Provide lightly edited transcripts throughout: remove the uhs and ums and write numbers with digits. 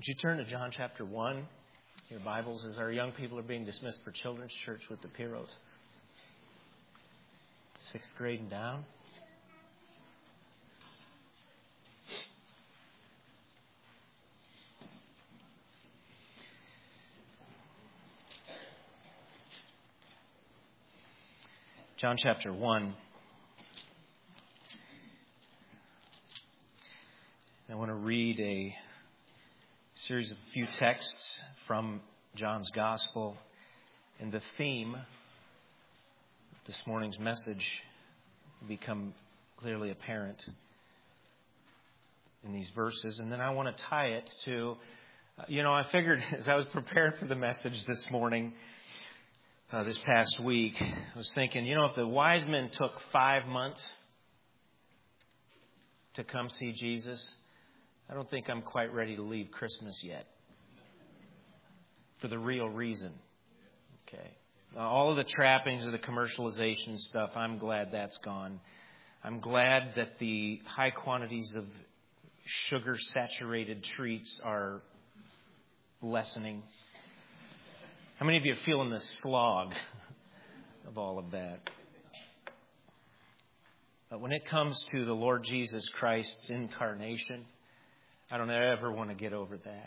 Would you turn to John chapter 1, your Bibles, as our young people are being dismissed for Children's Church with the Piros. 6th grade and down. John chapter 1. I want to read a series of few texts from John's Gospel, and the theme of this morning's message will become clearly apparent in these verses. And then I want to tie it to, I figured as I was preparing for the message this morning, this past week, I was thinking, if the wise men took 5 months to come see Jesus, I don't think I'm quite ready to leave Christmas yet. For the real reason. Okay. All of the trappings of the commercialization stuff, I'm glad that's gone. I'm glad that the high quantities of sugar-saturated treats are lessening. How many of you are feeling the slog of all of that? But when it comes to the Lord Jesus Christ's incarnation, I don't ever want to get over that.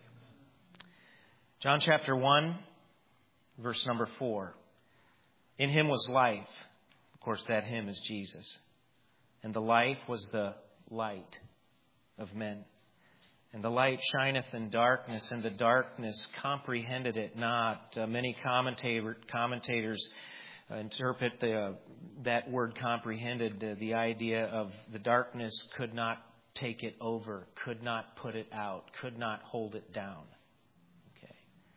John chapter 1, verse number 4. In him was life. Of course, that him is Jesus. And the life was the light of men. And the light shineth in darkness, and the darkness comprehended it not. Many commentators interpret that word comprehended, the idea of the darkness could not take it over, could not put it out, could not hold it down. Okay.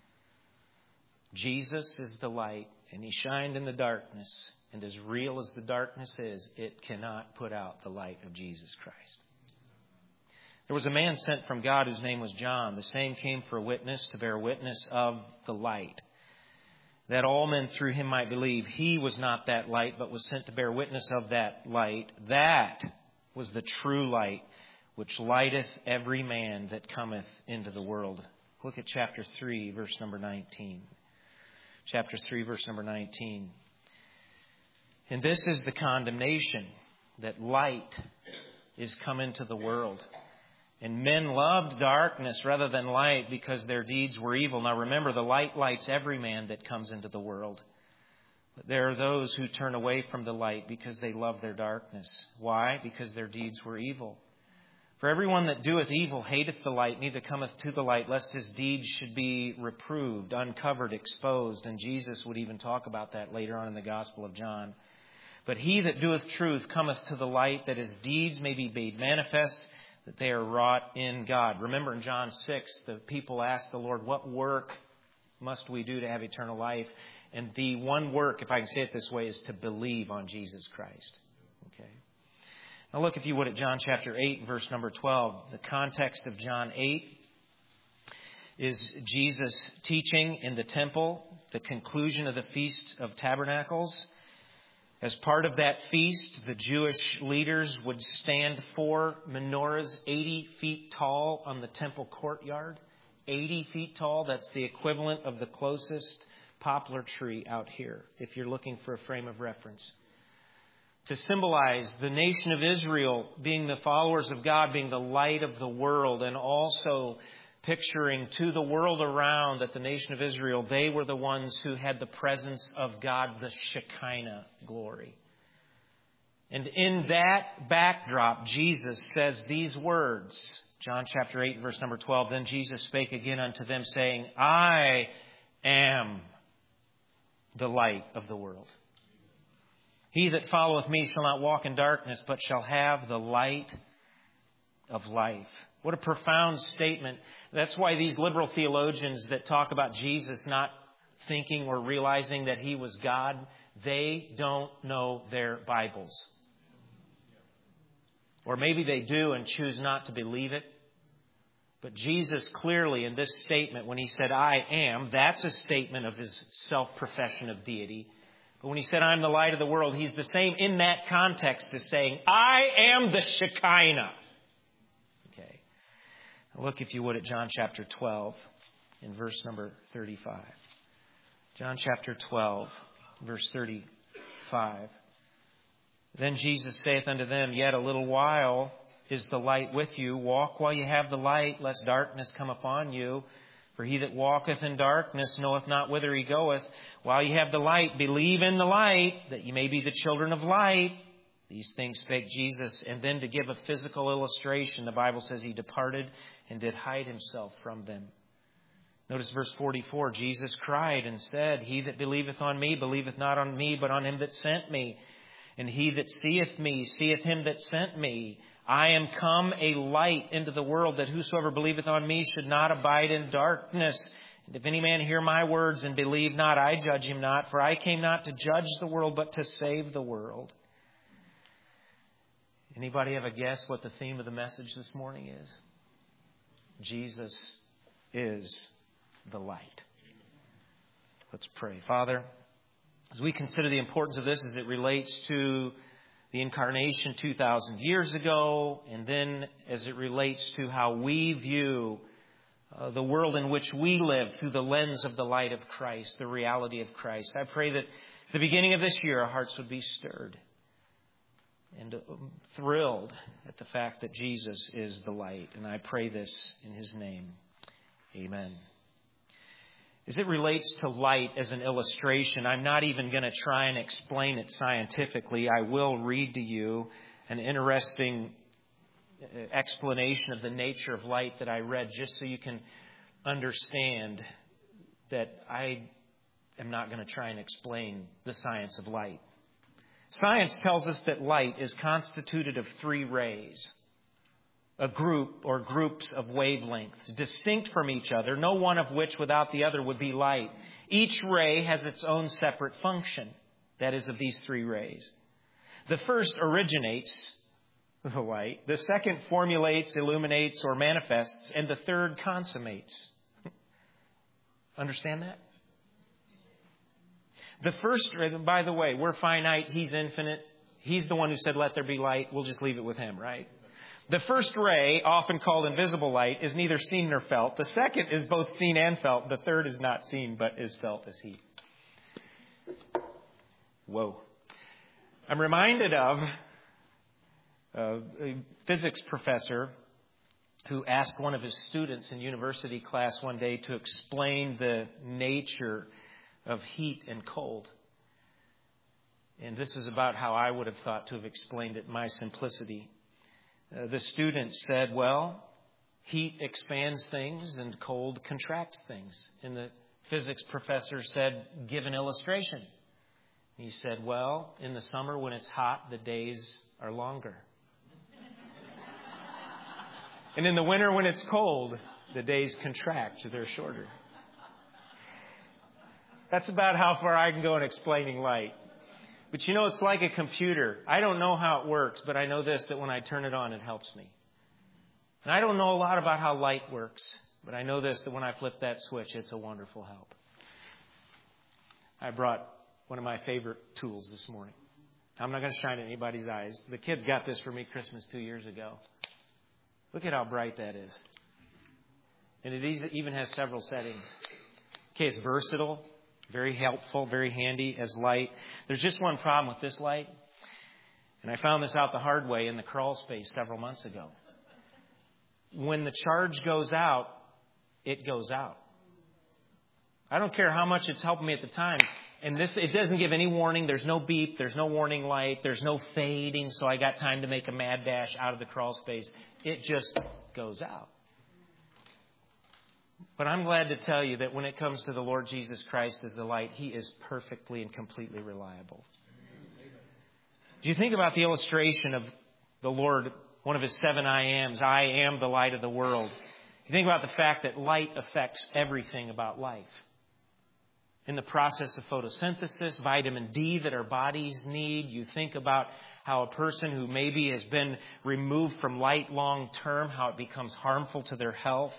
Jesus is the light, and he shined in the darkness. And as real as the darkness is, it cannot put out the light of Jesus Christ. There was a man sent from God whose name was John. The same came for a witness, to bear witness of the light, that all men through him might believe. He was not that light, but was sent to bear witness of that light. That was the true light, which lighteth every man that cometh into the world. Look at chapter 3, verse number 19. Chapter 3, verse number 19. And this is the condemnation, that light is come into the world. And men loved darkness rather than light, because their deeds were evil. Now remember, the light lights every man that comes into the world. But there are those who turn away from the light because they love their darkness. Why? Because their deeds were evil. For everyone that doeth evil hateth the light, neither cometh to the light, lest his deeds should be reproved, uncovered, exposed. And Jesus would even talk about that later on in the Gospel of John. But he that doeth truth cometh to the light, that his deeds may be made manifest, that they are wrought in God. Remember in John 6, the people asked the Lord, what work must we do to have eternal life? And the one work, if I can say it this way, is to believe on Jesus Christ. Okay. Now look, if you would, at John chapter 8, verse number 12. The context of John 8 is Jesus teaching in the temple, the conclusion of the Feast of Tabernacles. As part of that feast, the Jewish leaders would stand 4 menorahs 80 feet tall on the temple courtyard. 80 feet tall, that's the equivalent of the closest poplar tree out here, if you're looking for a frame of reference. To symbolize the nation of Israel being the followers of God, being the light of the world, and also picturing to the world around that the nation of Israel, they were the ones who had the presence of God, the Shekinah glory. And in that backdrop, Jesus says these words, John chapter 8, verse number 12, Then Jesus spake again unto them, saying, I am the light of the world. He that followeth me shall not walk in darkness, but shall have the light of life. What a profound statement. That's why these liberal theologians that talk about Jesus not thinking or realizing that he was God, they don't know their Bibles. Or maybe they do and choose not to believe it. But Jesus clearly in this statement, when he said, I am, that's a statement of his self-profession of deity. But when he said, I'm the light of the world, he's the same in that context as saying, I am the Shekinah. Okay. Look, if you would, at John chapter 12 in verse number 35. John chapter 12, verse 35. Then Jesus saith unto them, Yet a little while is the light with you. Walk while you have the light, lest darkness come upon you. For he that walketh in darkness knoweth not whither he goeth. While ye have the light, believe in the light, that ye may be the children of light. These things spake Jesus. And then to give a physical illustration, the Bible says he departed and did hide himself from them. Notice verse 44. Jesus cried and said, He that believeth on me, believeth not on me, but on him that sent me. And he that seeth me, seeth him that sent me. I am come a light into the world, that whosoever believeth on me should not abide in darkness. And if any man hear my words and believe not, I judge him not. For I came not to judge the world, but to save the world. Anybody have a guess what the theme of the message this morning is? Jesus is the light. Let's pray. Father, as we consider the importance of this as it relates to the incarnation 2,000 years ago, and then as it relates to how we view the world in which we live through the lens of the light of Christ, the reality of Christ, I pray that at the beginning of this year our hearts would be stirred and thrilled at the fact that Jesus is the light. And I pray this in His name. Amen. As it relates to light as an illustration, I'm not even going to try and explain it scientifically. I will read to you an interesting explanation of the nature of light that I read, just so you can understand that I am not going to try and explain the science of light. Science tells us that light is constituted of 3 rays. A group or groups of wavelengths, distinct from each other, no one of which without the other would be light. Each ray has its own separate function, that is, of these 3 rays. The first originates the light, the second formulates, illuminates, or manifests, and the third consummates. Understand that? The first ray, by the way, we're finite, He's infinite. He's the one who said, let there be light. We'll just leave it with Him, right? The first ray, often called invisible light, is neither seen nor felt. The second is both seen and felt. The third is not seen, but is felt as heat. Whoa. I'm reminded of a physics professor who asked one of his students in university class one day to explain the nature of heat and cold. And this is about how I would have thought to have explained it in my simplicity. The student said, well, heat expands things and cold contracts things. And the physics professor said, give an illustration. He said, well, in the summer when it's hot, the days are longer. And in the winter when it's cold, the days contract, they're shorter. That's about how far I can go in explaining light. But you know, it's like a computer. I don't know how it works, but I know this, that when I turn it on, it helps me. And I don't know a lot about how light works, but I know this, that when I flip that switch, it's a wonderful help. I brought one of my favorite tools this morning. I'm not going to shine in anybody's eyes. The kids got this for me Christmas 2 years ago. Look at how bright that is. And it even has several settings. Okay, it's versatile. Very helpful, very handy as light. There's just one problem with this light. And I found this out the hard way in the crawl space several months ago. When the charge goes out, it goes out. I don't care how much it's helping me at the time. And it doesn't give any warning. There's no beep. There's no warning light. There's no fading. So I got time to make a mad dash out of the crawl space. It just goes out. But I'm glad to tell you that when it comes to the Lord Jesus Christ as the light, He is perfectly and completely reliable. Do you think about the illustration of the Lord, one of His 7 I ams, I am the light of the world. You think about the fact that light affects everything about life. In the process of photosynthesis, vitamin D that our bodies need. You think about how a person who maybe has been removed from light long term, how it becomes harmful to their health.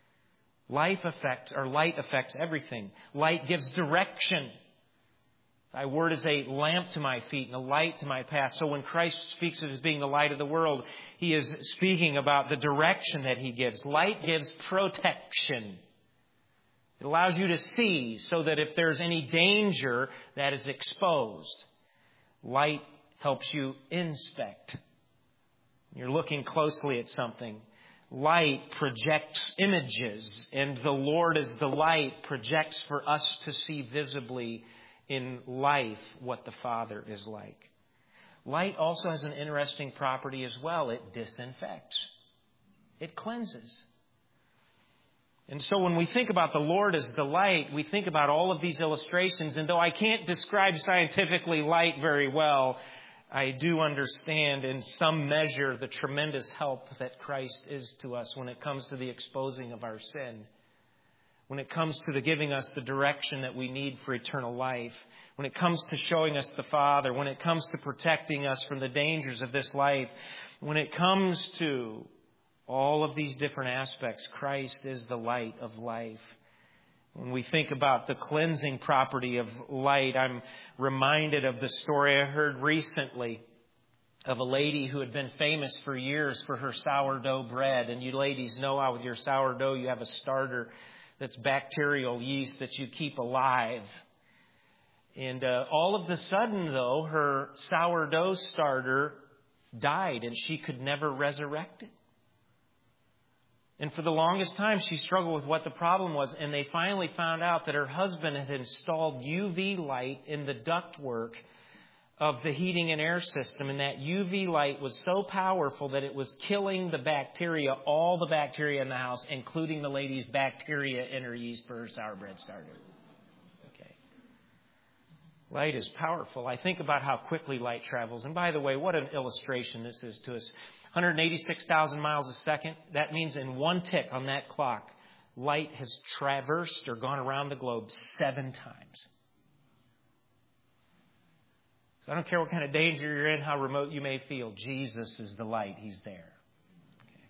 Light affects everything. Light gives direction. Thy word is a lamp to my feet and a light to my path. So when Christ speaks of as being the light of the world, He is speaking about the direction that He gives. Light gives protection. It allows you to see so that if there's any danger, that is exposed. Light helps you inspect. You're looking closely at something. Light projects images, and the Lord as the light projects for us to see visibly in life what the Father is like. Light also has an interesting property as well. It disinfects. It cleanses. And so when we think about the Lord as the light, we think about all of these illustrations. And though I can't describe scientifically light very well, I do understand in some measure the tremendous help that Christ is to us when it comes to the exposing of our sin. When it comes to the giving us the direction that we need for eternal life, when it comes to showing us the Father, when it comes to protecting us from the dangers of this life, when it comes to all of these different aspects, Christ is the light of life. When we think about the cleansing property of light, I'm reminded of the story I heard recently of a lady who had been famous for years for her sourdough bread. And you ladies know how with your sourdough you have a starter that's bacterial yeast that you keep alive. And all of a sudden, though, her sourdough starter died and she could never resurrect it. And for the longest time, she struggled with what the problem was. And they finally found out that her husband had installed UV light in the ductwork of the heating and air system. And that UV light was so powerful that it was killing the bacteria, all the bacteria in the house, including the lady's bacteria in her yeast for her sour bread starter. Okay. Light is powerful. I think about how quickly light travels. And by the way, what an illustration this is to us. 186,000 miles a second. That means in one tick on that clock, light has traversed or gone around the globe 7 times. So I don't care what kind of danger you're in, how remote you may feel. Jesus is the light. He's there. Okay.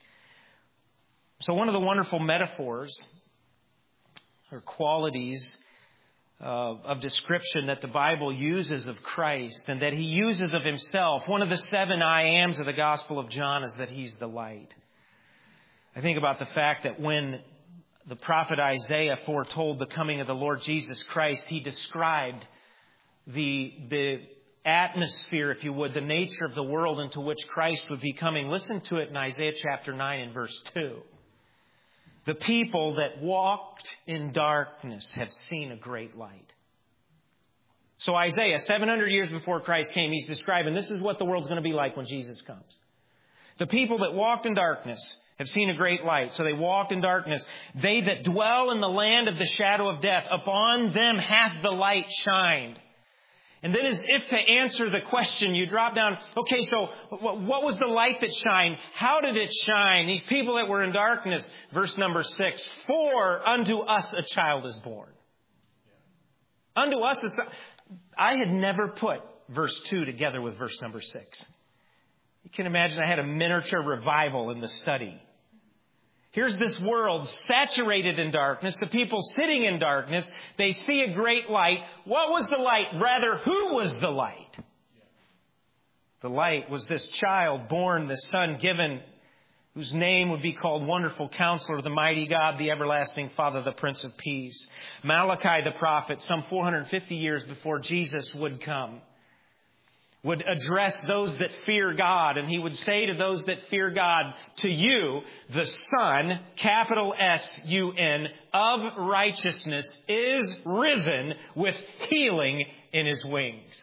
So one of the wonderful metaphors or qualities of description that the Bible uses of Christ and that He uses of Himself, one of the 7 I ams of the Gospel of John is that He's the light. I think about the fact that when the prophet Isaiah foretold the coming of the Lord Jesus Christ, he described the atmosphere, if you would, the nature of the world into which Christ would be coming. Listen to it in Isaiah chapter 9 and verse 2. The people that walked in darkness have seen a great light. So Isaiah, 700 years before Christ came, he's describing this is what the world's going to be like when Jesus comes. The people that walked in darkness have seen a great light. So they walked in darkness. They that dwell in the land of the shadow of death, upon them hath the light shined. And then as if to answer the question, you drop down, okay, so what was the light that shined? How did it shine? These people that were in darkness, verse number 6, for unto us a child is born. Unto us, I had never put verse 2 together with verse number 6. You can imagine I had a miniature revival in the study. Here's this world saturated in darkness. The people sitting in darkness, they see a great light. What was the light? Rather, who was the light? The light was this child born, the Son given, whose name would be called Wonderful Counselor, the Mighty God, the Everlasting Father, the Prince of Peace. Malachi the prophet, some 450 years before Jesus would come, would address those that fear God. And he would say to those that fear God, to you, the Son, capital S-U-N, of righteousness is risen with healing in His wings.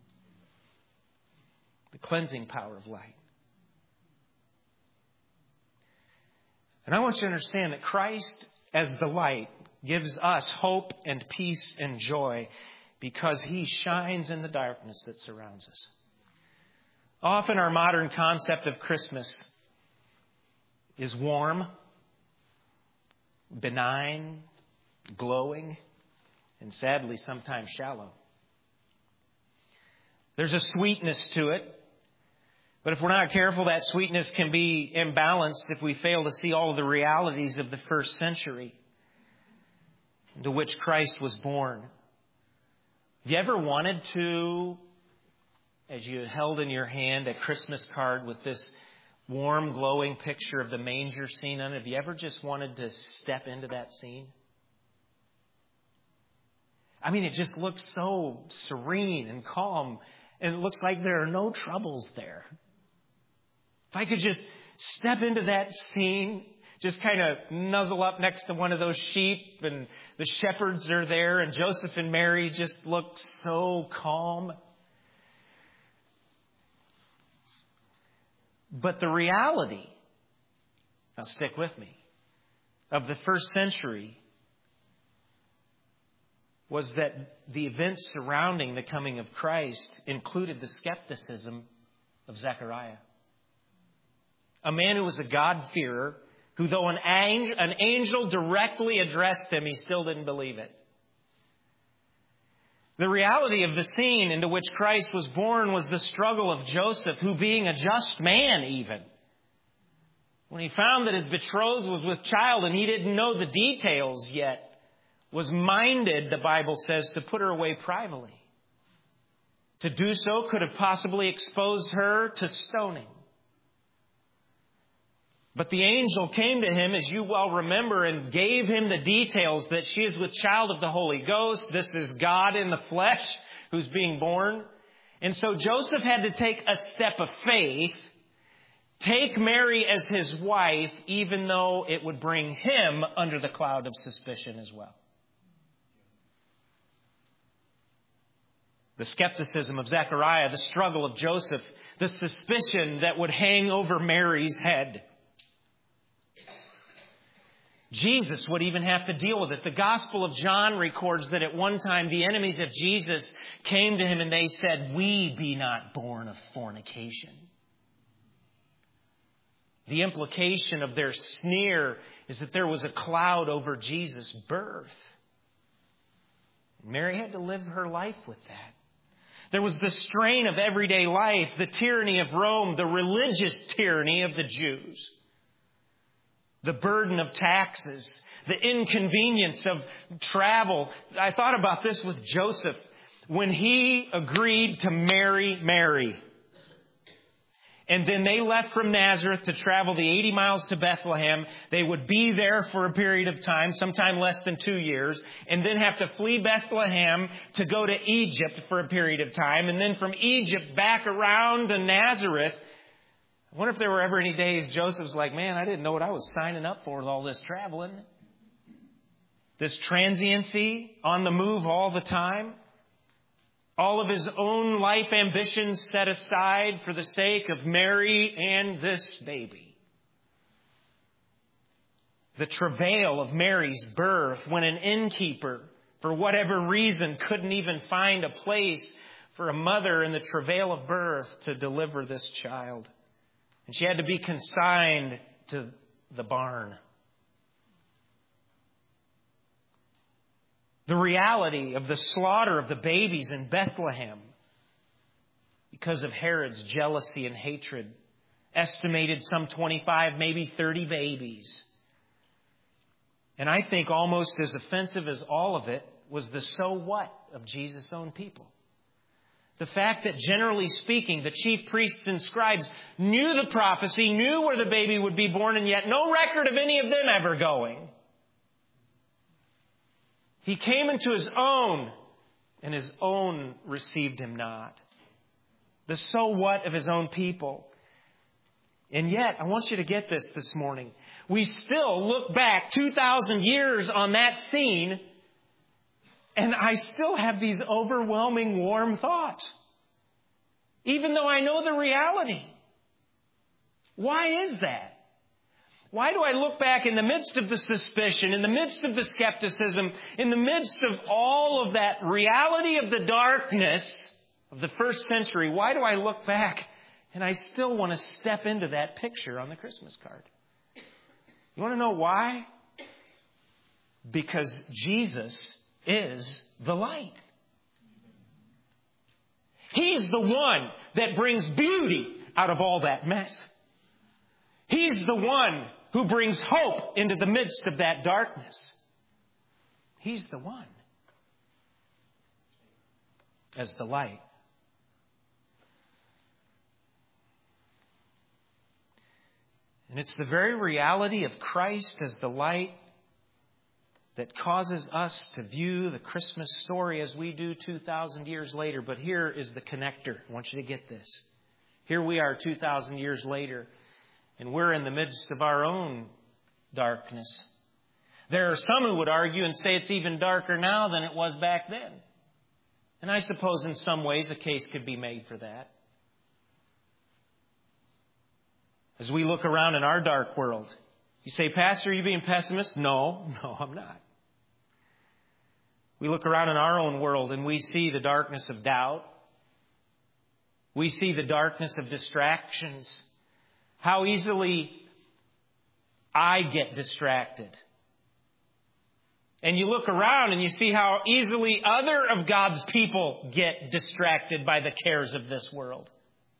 The cleansing power of light. And I want you to understand that Christ as the light gives us hope and peace and joy, because He shines in the darkness that surrounds us. Often our modern concept of Christmas is warm, benign, glowing, and sadly sometimes shallow. There's a sweetness to it, but if we're not careful, that sweetness can be imbalanced if we fail to see all of the realities of the first century into which Christ was born. Have you ever wanted to, as you held in your hand a Christmas card with this warm, glowing picture of the manger scene on it, have you ever just wanted to step into that scene? I mean, it just looks so serene and calm, and it looks like there are no troubles there. If I could just step into that scene, just kind of nuzzle up next to one of those sheep, and the shepherds are there, and Joseph and Mary just look so calm. But the reality, now stick with me, of the first century was that the events surrounding the coming of Christ included the skepticism of Zechariah. A man who was a God-fearer, who though an angel directly addressed him, he still didn't believe it. The reality of the scene into which Christ was born was the struggle of Joseph, who being a just man even, when he found that his betrothed was with child and he didn't know the details yet, was minded, the Bible says, to put her away privately. To do so could have possibly exposed her to stoning. But the angel came to him, as you well remember, and gave him the details that she is with child of the Holy Ghost. This is God in the flesh who's being born. And so Joseph had to take a step of faith, take Mary as his wife, even though it would bring him under the cloud of suspicion as well. The skepticism of Zechariah, the struggle of Joseph, the suspicion that would hang over Mary's head. Jesus would even have to deal with it. The Gospel of John records that at one time the enemies of Jesus came to him and they said, "We be not born of fornication." The implication of their sneer is that there was a cloud over Jesus' birth. Mary had to live her life with that. There was the strain of everyday life, the tyranny of Rome, the religious tyranny of the Jews. The burden of taxes, the inconvenience of travel. I thought about this with Joseph. When he agreed to marry Mary, and then they left from Nazareth to travel the 80 miles to Bethlehem, they would be there for a period of time, sometime less than 2 years, and then have to flee Bethlehem to go to Egypt for a period of time, and then from Egypt back around to Nazareth. I wonder if there were ever any days Joseph's like, man, I didn't know what I was signing up for with all this traveling. This transiency, on the move all the time. All of his own life ambitions set aside for the sake of Mary and this baby. The travail of Mary's birth when an innkeeper, for whatever reason, couldn't even find a place for a mother in the travail of birth to deliver this child. And she had to be consigned to the barn. The reality of the slaughter of the babies in Bethlehem because of Herod's jealousy and hatred. Estimated some 25, maybe 30 babies. And I think almost as offensive as all of it was the so what of Jesus' own people. The fact that, generally speaking, the chief priests and scribes knew the prophecy, knew where the baby would be born, and yet no record of any of them ever going. He came into his own, and his own received him not. The so what of his own people. And yet, I want you to get this morning. We still look back 2,000 years on that scene, and I still have these overwhelming warm thoughts. Even though I know the reality. Why is that? Why do I look back in the midst of the suspicion, in the midst of the skepticism, in the midst of all of that reality of the darkness of the first century? Why do I look back and I still want to step into that picture on the Christmas card? You want to know why? Because Jesus is the light. He's the one that brings beauty out of all that mess. He's the one who brings hope into the midst of that darkness. He's the one. as the light. And it's the very reality of Christ as the light that causes us to view the Christmas story as we do 2,000 years later. But here is the connector. I want you to get this. Here we are 2,000 years later, and we're in the midst of our own darkness. There are some who would argue and say it's even darker now than it was back then. And I suppose in some ways a case could be made for that. As we look around in our dark world, you say, Pastor, are you being pessimist? No, I'm not. We look around in our own world and we see the darkness of doubt. We see the darkness of distractions. How easily I get distracted. And you look around and you see how easily other of God's people get distracted by the cares of this world.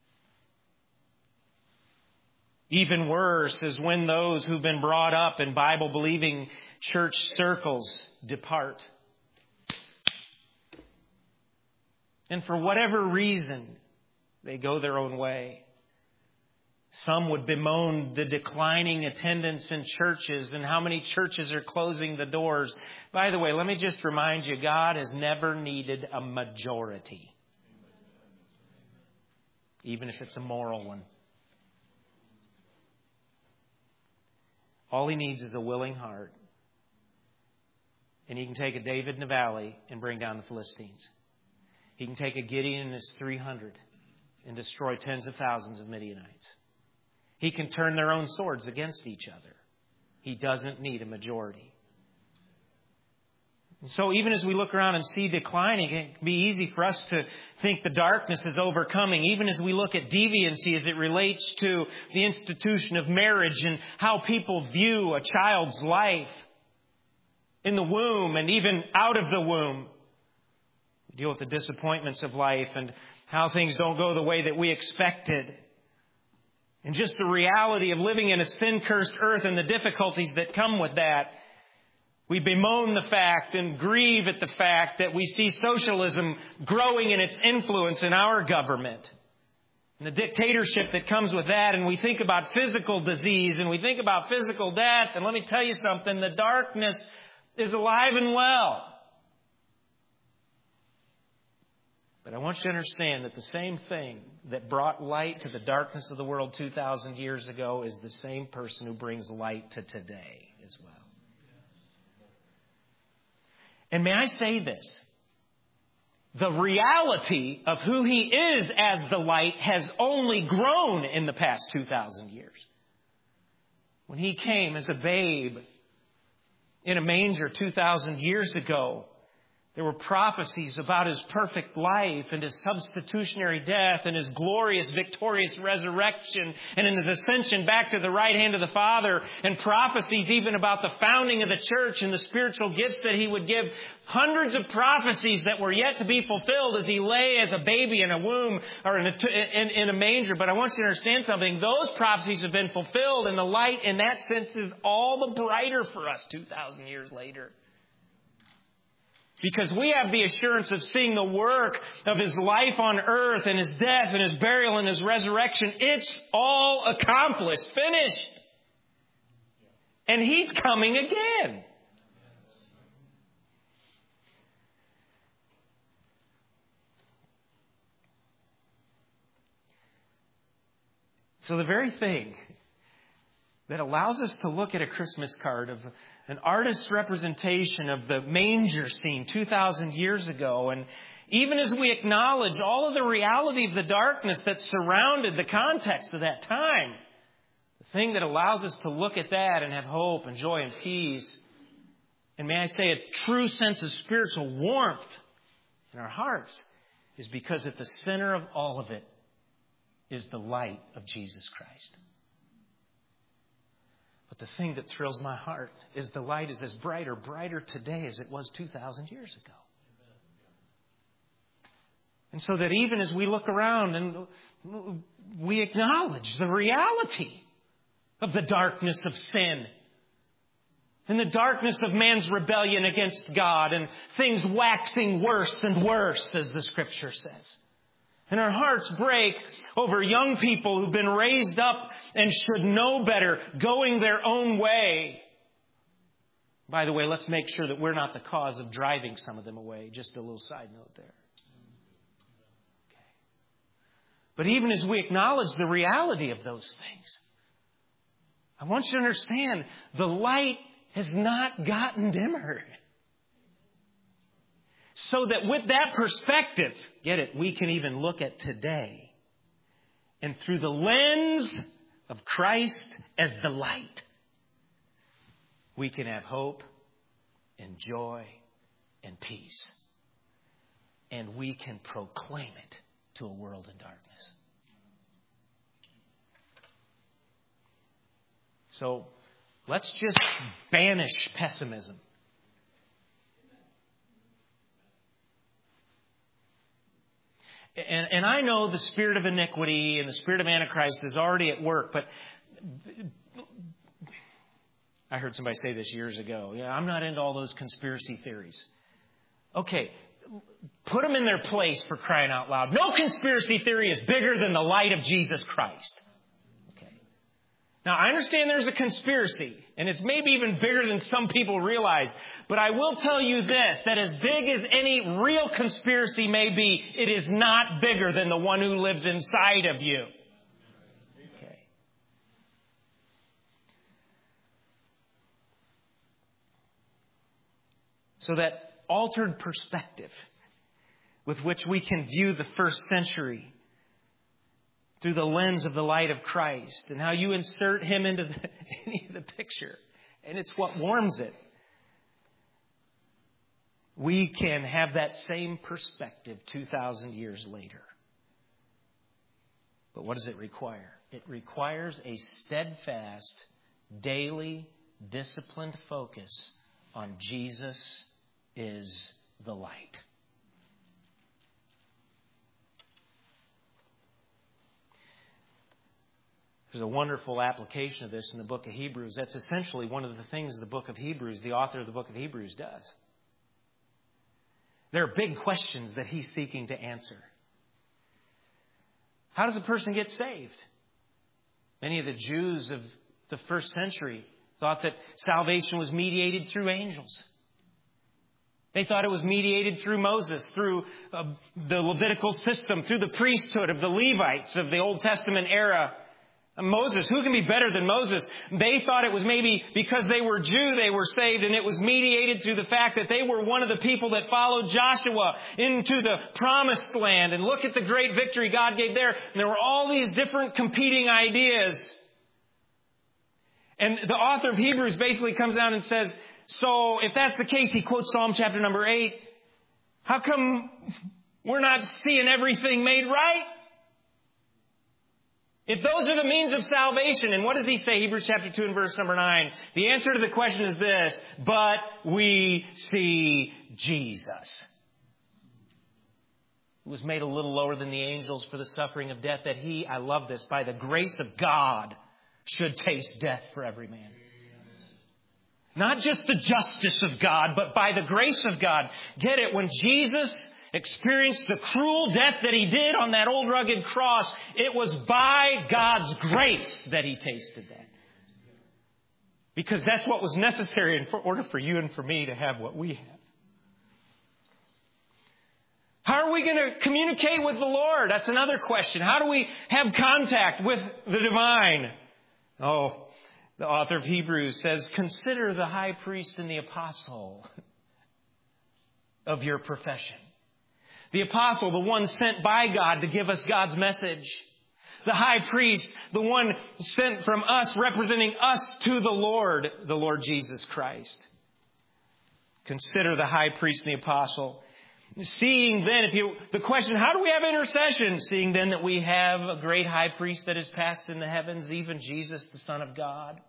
Even worse is when those who've been brought up in Bible-believing church circles depart. And for whatever reason, they go their own way. Some would bemoan the declining attendance in churches and how many churches are closing the doors. By the way, let me just remind you, God has never needed a majority, even if it's a moral one. All He needs is a willing heart. And He can take a David in the valley and bring down the Philistines. He can take a Gideon and his 300 and destroy tens of thousands of Midianites. He can turn their own swords against each other. He doesn't need a majority. And so even as we look around and see declining, it can be easy for us to think the darkness is overcoming. Even as we look at deviancy as it relates to the institution of marriage and how people view a child's life in the womb and even out of the womb. We deal with the disappointments of life and how things don't go the way that we expected. And just the reality of living in a sin-cursed earth and the difficulties that come with that. We bemoan the fact and grieve at the fact that we see socialism growing in its influence in our government. And the dictatorship that comes with that. And we think about physical disease and we think about physical death. And let me tell you something, the darkness is alive and well. But I want you to understand that the same thing that brought light to the darkness of the world 2,000 years ago is the same person who brings light to today as well. And may I say this? The reality of who He is as the light has only grown in the past 2,000 years. When He came as a babe in a manger 2,000 years ago, there were prophecies about His perfect life and His substitutionary death and His glorious, victorious resurrection and in His ascension back to the right hand of the Father, and prophecies even about the founding of the church and the spiritual gifts that He would give. Hundreds of prophecies that were yet to be fulfilled as He lay as a baby in a womb or in a manger. But I want you to understand something. Those prophecies have been fulfilled, and the light in that sense is all the brighter for us 2,000 years later. Because we have the assurance of seeing the work of His life on earth and His death and His burial and His resurrection. It's all accomplished, finished. And He's coming again. So the very thing that allows us to look at a Christmas card of an artist's representation of the manger scene 2,000 years ago. And even as we acknowledge all of the reality of the darkness that surrounded the context of that time, the thing that allows us to look at that and have hope and joy and peace, and may I say a true sense of spiritual warmth in our hearts, is because at the center of all of it is the light of Jesus Christ. But the thing that thrills my heart is the light is as brighter today as it was 2,000 years ago. And so that even as we look around and we acknowledge the reality of the darkness of sin In the darkness of man's rebellion against God and things waxing worse and worse, as the Scripture says. And our hearts break over young people who've been raised up and should know better, going their own way. By the way, let's make sure that we're not the cause of driving some of them away. Just a little side note there. Okay. But even as we acknowledge the reality of those things, I want you to understand the light has not gotten dimmer. So that with that perspective, get it, we can even look at today. And through the lens of Christ as the light, we can have hope and joy and peace. And we can proclaim it to a world in darkness. So let's just banish pessimism. And I know the spirit of iniquity and the spirit of Antichrist is already at work, but I heard somebody say this years ago. Yeah, I'm not into all those conspiracy theories. Okay, put them in their place, for crying out loud. No conspiracy theory is bigger than the light of Jesus Christ. Okay. Now, I understand there's a conspiracy, and it's maybe even bigger than some people realize. But I will tell you this, that as big as any real conspiracy may be, it is not bigger than the one who lives inside of you. Okay. So that altered perspective with which we can view the first century through the lens of the light of Christ and how you insert Him into the picture. And it's what warms it. We can have that same perspective 2,000 years later. But what does it require? It requires a steadfast, daily, disciplined focus on Jesus is the light. There's a wonderful application of this in the book of Hebrews. That's essentially one of the things the book of Hebrews, the author of the book of Hebrews, does. There are big questions that he's seeking to answer. How does a person get saved? Many of the Jews of the first century thought that salvation was mediated through angels. They thought it was mediated through Moses, through the Levitical system, through the priesthood of the Levites of the Old Testament era. Moses, who can be better than Moses? They thought it was maybe because they were Jew they were saved, and it was mediated through the fact that they were one of the people that followed Joshua into the promised land. And look at the great victory God gave there. And there were all these different competing ideas. And the author of Hebrews basically comes down and says, so if that's the case, he quotes Psalm chapter number 8. How come we're not seeing everything made right? If those are the means of salvation, and what does he say? Hebrews chapter 2 and verse number 9. The answer to the question is this, but we see Jesus, who was made a little lower than the angels for the suffering of death, that he, I love this, by the grace of God, should taste death for every man. Not just the justice of God, but by the grace of God. Get it? When Jesus experienced the cruel death that he did on that old rugged cross, it was by God's grace that he tasted that. Because that's what was necessary in order for you and for me to have what we have. How are we going to communicate with the Lord? That's another question. How do we have contact with the divine? Oh, the author of Hebrews says, consider the high priest and the apostle of your profession. The apostle, the one sent by God to give us God's message. The high priest, the one sent from us, representing us to the Lord Jesus Christ. Consider the high priest and the apostle. Seeing then, the question, how do we have intercession? Seeing then that we have a great high priest that is passed in the heavens, even Jesus, the Son of God.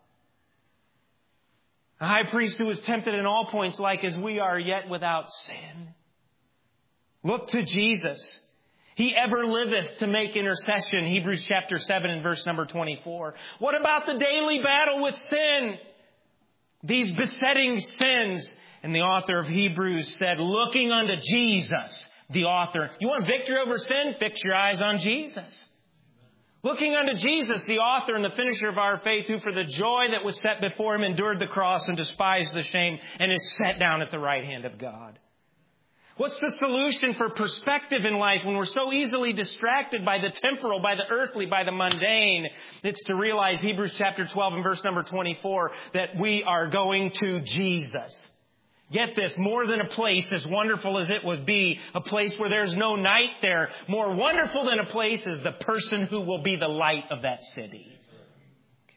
A high priest who was tempted in all points like as we are, yet without sin. Look to Jesus. He ever liveth to make intercession. Hebrews chapter 7 and verse number 24. What about the daily battle with sin? these besetting sins. And the author of Hebrews said, looking unto Jesus, the author. You want victory over sin? Fix your eyes on Jesus. Looking unto Jesus, the author and the finisher of our faith, who for the joy that was set before him endured the cross and despised the shame and is set down at the right hand of God. What's the solution for perspective in life when we're so easily distracted by the temporal, by the earthly, by the mundane? It's to realize Hebrews chapter 12 and verse number 24 that we are going to Jesus. Get this, more than a place, as wonderful as it would be, a place where there's no night there, more wonderful than a place is the person who will be the light of that city. Okay.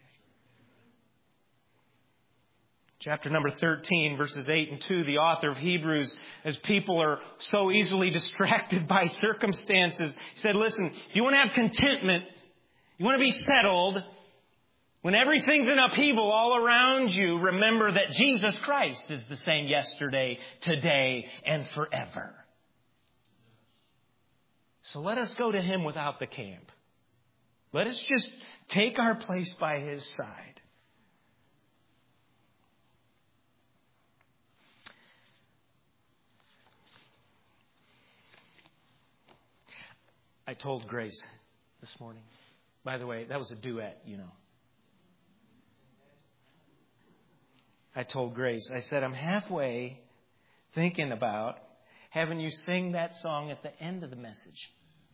Chapter number 13, verses 8 and 2, the author of Hebrews, as people are so easily distracted by circumstances, he said, listen, if you want to have contentment, you want to be settled, when everything's in upheaval all around you, remember that Jesus Christ is the same yesterday, today, and forever. So let us go to Him without the camp. Let us just take our place by His side. I told Grace this morning. By the way, that was a duet, you know. I told Grace, I said, I'm halfway thinking about having you sing that song at the end of the message.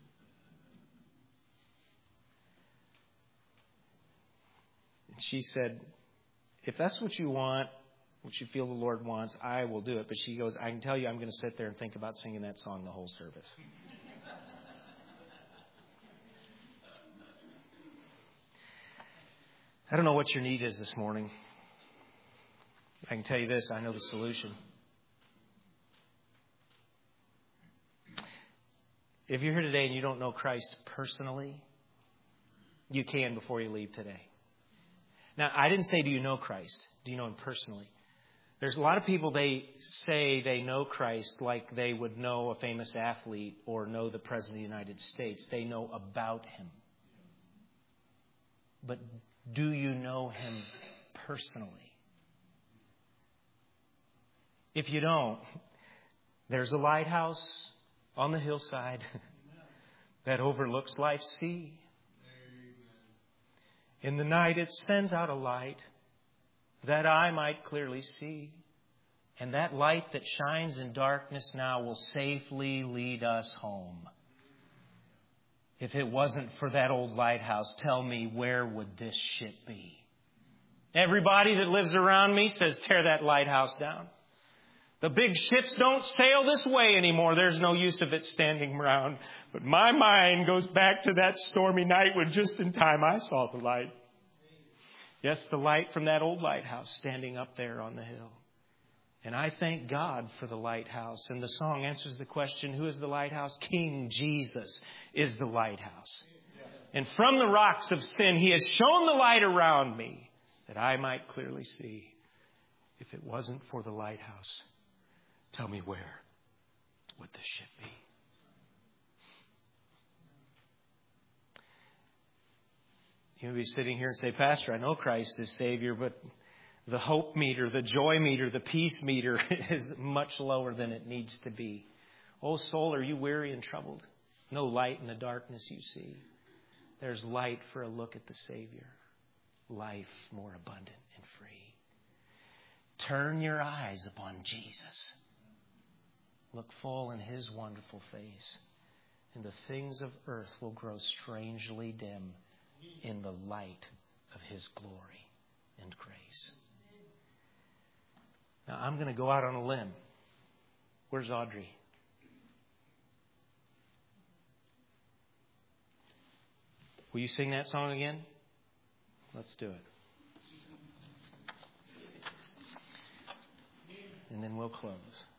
And she said, if that's what you want, what you feel the Lord wants, I will do it. But she goes, I can tell you I'm going to sit there and think about singing that song the whole service. I don't know what your need is this morning. I can tell you this, I know the solution. If you're here today and you don't know Christ personally, you can before you leave today. Now, I didn't say, do you know Christ? Do you know Him personally? There's a lot of people, they say they know Christ like they would know a famous athlete or know the President of the United States. They know about Him. But do you know Him personally? If you don't, there's a lighthouse on the hillside that overlooks life's sea. In the night it sends out a light that I might clearly see. And that light that shines in darkness now will safely lead us home. If it wasn't for that old lighthouse, tell me, where would this ship be? Everybody that lives around me says, tear that lighthouse down. The big ships don't sail this way anymore. There's no use of it standing around. But my mind goes back to that stormy night when just in time I saw the light. Yes, the light from that old lighthouse standing up there on the hill. And I thank God for the lighthouse. And the song answers the question, who is the lighthouse? King Jesus is the lighthouse. And from the rocks of sin, He has shone the light around me that I might clearly see. If it wasn't for the lighthouse, tell me, where would this ship be? You may be sitting here and say, Pastor, I know Christ is Savior, but the hope meter, the joy meter, the peace meter is much lower than it needs to be. Oh, soul, are you weary and troubled? No light in the darkness you see. There's light for a look at the Savior. Life more abundant and free. Turn your eyes upon Jesus. Look full in His wonderful face, and the things of earth will grow strangely dim in the light of His glory and grace. Now, I'm going to go out on a limb. Where's Audrey? Will you sing that song again? Let's do it. And then we'll close.